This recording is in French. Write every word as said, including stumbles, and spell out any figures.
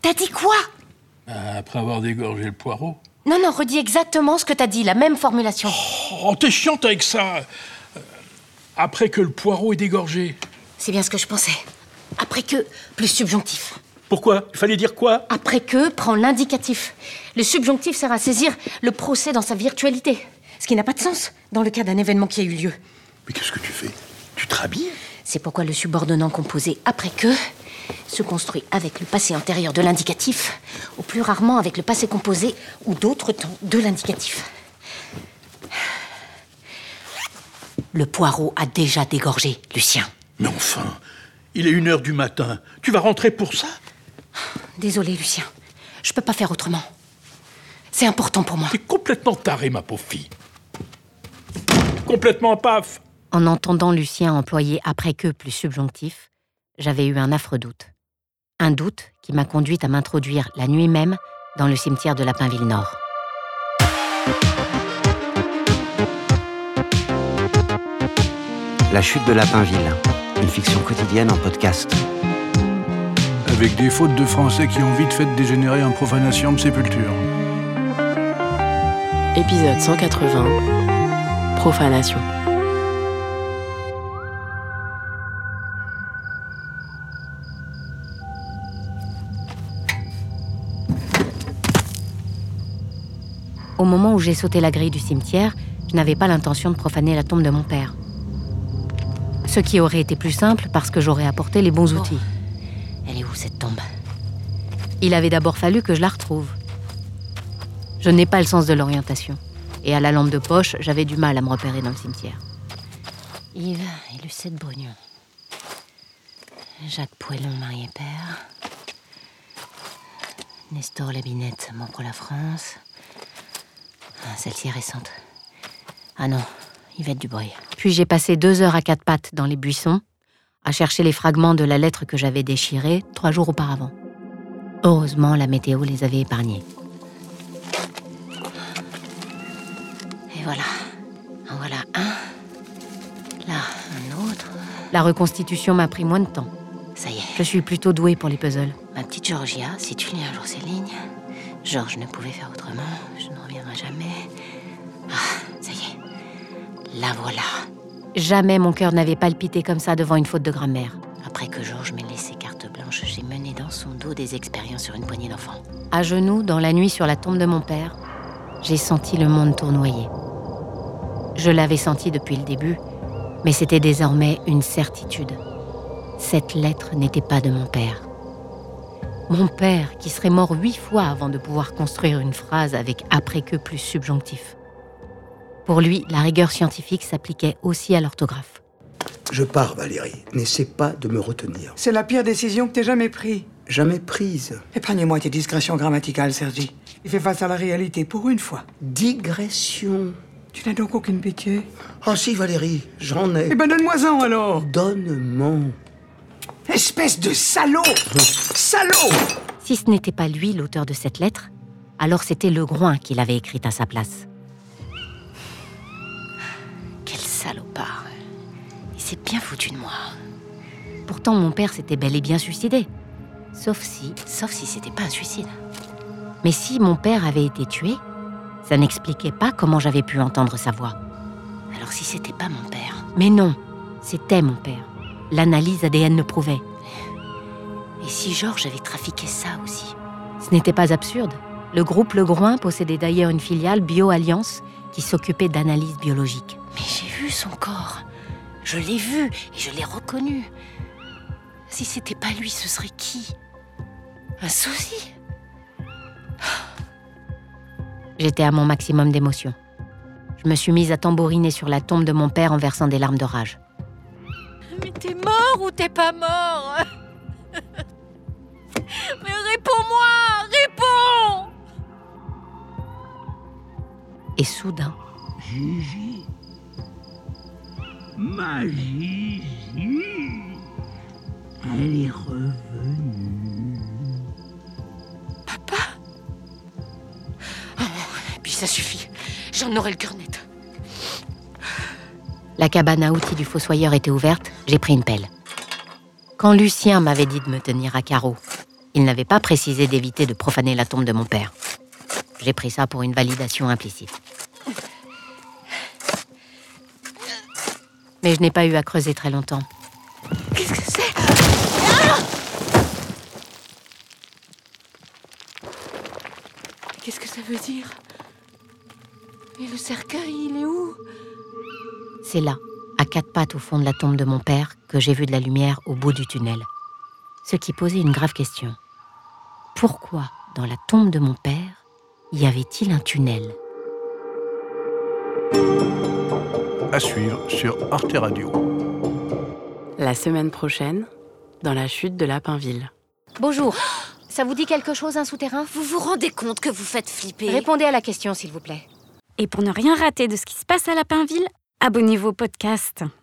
T'as dit quoi? Après avoir dégorgé le poireau. Non, non, redis exactement ce que t'as dit, la même formulation. Oh, t'es chiante avec ça. Après que le poireau est dégorgé. C'est bien ce que je pensais. Après que, plus subjonctif. Pourquoi? Il fallait dire quoi? Après que, prends l'indicatif. Le subjonctif sert à saisir le procès dans sa virtualité. Ce qui n'a pas de sens dans le cas d'un événement qui a eu lieu. Mais qu'est-ce que tu fais? Tu te rhabilles? C'est pourquoi le subordonnant composé après que se construit avec le passé antérieur de l'indicatif, ou plus rarement avec le passé composé ou d'autres temps de l'indicatif. Le poireau a déjà dégorgé, Lucien. Mais enfin, il est une heure du matin. Tu vas rentrer pour ça? Désolé, Lucien. Je peux pas faire autrement. C'est important pour moi. T'es complètement taré, ma pauvre fille. Complètement paf. En entendant Lucien employer après que plus subjonctif, j'avais eu un affreux doute. Un doute qui m'a conduite à m'introduire la nuit même dans le cimetière de Lapinville-Nord. La chute de Lapinville, une fiction quotidienne en podcast. Avec des fautes de français qui ont vite fait dégénérer en profanation de sépulture. Épisode cent quatre-vingts, profanation. Au moment où j'ai sauté la grille du cimetière, je n'avais pas l'intention de profaner la tombe de mon père. Ce qui aurait été plus simple parce que j'aurais apporté les bons outils. Oh, elle est où cette tombe? Il avait d'abord fallu que je la retrouve. Je n'ai pas le sens de l'orientation. Et à la lampe de poche, j'avais du mal à me repérer dans le cimetière. Yves et Lucette Brugnon. Jacques Poëlon, mari et père. Nestor Labinette, mort pour la France. Ah, celle-ci est récente. Ah non, Yvette Dubreuil. Puis j'ai passé deux heures à quatre pattes dans les buissons, à chercher les fragments de la lettre que j'avais déchirée trois jours auparavant. Heureusement, la météo les avait épargnés. Et voilà. En voilà un. Là, un autre. La reconstitution m'a pris moins de temps. Ça y est. Je suis plutôt douée pour les puzzles. Ma petite Georgia, si tu lis un jour ces lignes... Georges ne pouvait faire autrement, je ne reviendrai jamais. Ah, ça y est. La voilà. Jamais mon cœur n'avait palpité comme ça devant une faute de grammaire. Après que Georges m'ait laissé carte blanche, j'ai mené dans son dos des expériences sur une poignée d'enfants. À genoux, dans la nuit sur la tombe de mon père, j'ai senti le monde tournoyer. Je l'avais senti depuis le début, mais c'était désormais une certitude. Cette lettre n'était pas de mon père. Mon père, qui serait mort huit fois avant de pouvoir construire une phrase avec après que plus subjonctif. Pour lui, la rigueur scientifique s'appliquait aussi à l'orthographe. Je pars, Valérie. N'essaie pas de me retenir. C'est la pire décision que t'aies jamais prise. Jamais prise. Épargnez-moi tes digressions grammaticales, Sergi. Il fait face à la réalité, pour une fois. Digression. Tu n'as donc aucune pitié? Ah si, Valérie, j'en ai. Eh ben donne-moi-en, alors. Donne-moi. Espèce de salaud! Salaud! Si ce n'était pas lui l'auteur de cette lettre, alors c'était Le Groin qui l'avait écrite à sa place. Quel salopard! Il s'est bien foutu de moi. Pourtant, mon père s'était bel et bien suicidé. Sauf si, sauf si c'était pas un suicide. Mais si mon père avait été tué, ça n'expliquait pas comment j'avais pu entendre sa voix. Alors si c'était pas mon père... Mais non, c'était mon père. L'analyse A D N le prouvait. Et si Georges avait trafiqué ça aussi? Ce n'était pas absurde. Le groupe Le Groin possédait d'ailleurs une filiale BioAlliance qui s'occupait d'analyse biologique. Mais j'ai vu son corps. Je l'ai vu et je l'ai reconnu. Si c'était pas lui, ce serait qui? Un sosie? J'étais à mon maximum d'émotion. Je me suis mise à tambouriner sur la tombe de mon père en versant des larmes de rage. Mais t'es mort ou t'es pas mort? Mais réponds-moi! Réponds! Et soudain... Gigi. Ma Gigi. Elle est revenue. Papa? Oh, et puis ça suffit. J'en aurai le cœur net. La cabane à outils du fossoyeur était ouverte, j'ai pris une pelle. Quand Lucien m'avait dit de me tenir à carreau, Il n'avait pas précisé d'éviter de profaner la tombe de mon père. J'ai pris ça pour une validation implicite. Mais je n'ai pas eu à creuser très longtemps. Qu'est-ce que c'est ? Qu'est-ce que ça veut dire ? Et le cercueil, il est où ? C'est là, à quatre pattes au fond de la tombe de mon père, que j'ai vu de la lumière au bout du tunnel. Ce qui posait une grave question. Pourquoi, dans la tombe de mon père, y avait-il un tunnel ? À suivre sur Arte Radio. La semaine prochaine, dans la chute de Lapinville. Bonjour. Ça vous dit quelque chose, un souterrain ? Vous vous rendez compte que vous faites flipper ? Répondez à la question, s'il vous plaît. Et pour ne rien rater de ce qui se passe à Lapinville, abonnez-vous au podcast.